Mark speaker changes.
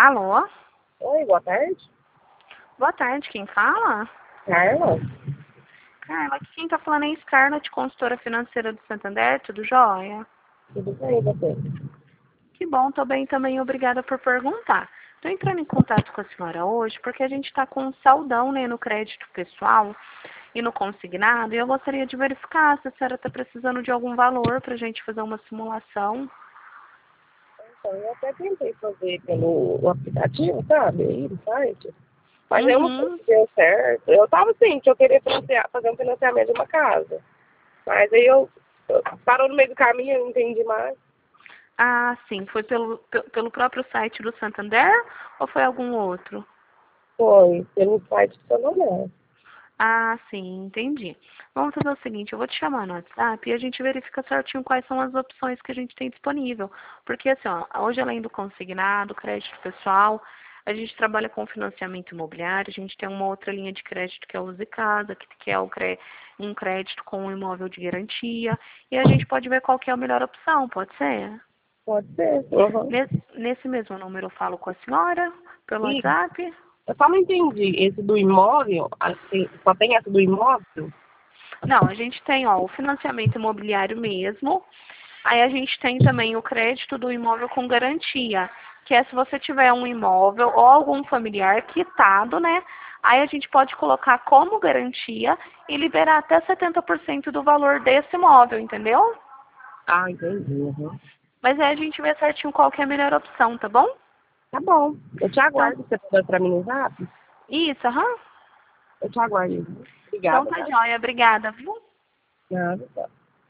Speaker 1: Alô?
Speaker 2: Oi, boa tarde.
Speaker 1: Boa tarde, quem fala?
Speaker 2: Carla?
Speaker 1: Carla, aqui quem tá falando é Scarlett, consultora financeira do Santander, tudo jóia?
Speaker 2: Tudo bem, você?
Speaker 1: Que bom, tô bem também, obrigada por perguntar. Tô entrando em contato com a senhora hoje porque a gente tá com um saldão, né, no crédito pessoal e no consignado, e eu gostaria de verificar se a senhora tá precisando de algum valor pra gente fazer uma simulação.
Speaker 2: Então, eu até tentei fazer pelo aplicativo, sabe? Aí no site. Mas eu não sei
Speaker 1: Uhum.
Speaker 2: se deu certo. Eu tava assim, que eu queria fazer um financiamento de uma casa. Mas aí eu parou no meio do caminho, eu não entendi mais.
Speaker 1: Ah, sim, foi pelo próprio site do Santander ou foi algum outro?
Speaker 2: Foi, pelo site do Santander.
Speaker 1: Ah, sim, entendi. Vamos fazer o seguinte, eu vou te chamar no WhatsApp e a gente verifica certinho quais são as opções que a gente tem disponível. Porque assim, ó, hoje além do consignado, crédito pessoal, a gente trabalha com financiamento imobiliário, a gente tem uma outra linha de crédito que é o Use Casa, que é um crédito com um imóvel de garantia, e a gente pode ver qual que é a melhor opção, pode ser?
Speaker 2: Pode ser. Uhum.
Speaker 1: Nesse mesmo número eu falo com a senhora, pelo
Speaker 2: E
Speaker 1: WhatsApp.
Speaker 2: eu só não entendi. Esse do imóvel, assim, só tem essa do imóvel?
Speaker 1: Não, a gente tem, ó, o financiamento imobiliário mesmo. Aí a gente tem também o crédito do imóvel com garantia, que é se você tiver um imóvel ou algum familiar quitado, né? Aí a gente pode colocar como garantia e liberar até 70% do valor desse imóvel, entendeu?
Speaker 2: Ah, entendi. Uhum.
Speaker 1: Mas aí a gente vê certinho qual que é a melhor opção, tá bom?
Speaker 2: Tá bom. Eu te
Speaker 1: Então,
Speaker 2: aguardo. Você pode pra mim no zap?
Speaker 1: isso, aham.
Speaker 2: Eu te aguardo.
Speaker 1: Então
Speaker 2: Obrigada,
Speaker 1: tá
Speaker 2: tá?
Speaker 1: joia, obrigada, viu?
Speaker 2: Nada, tá.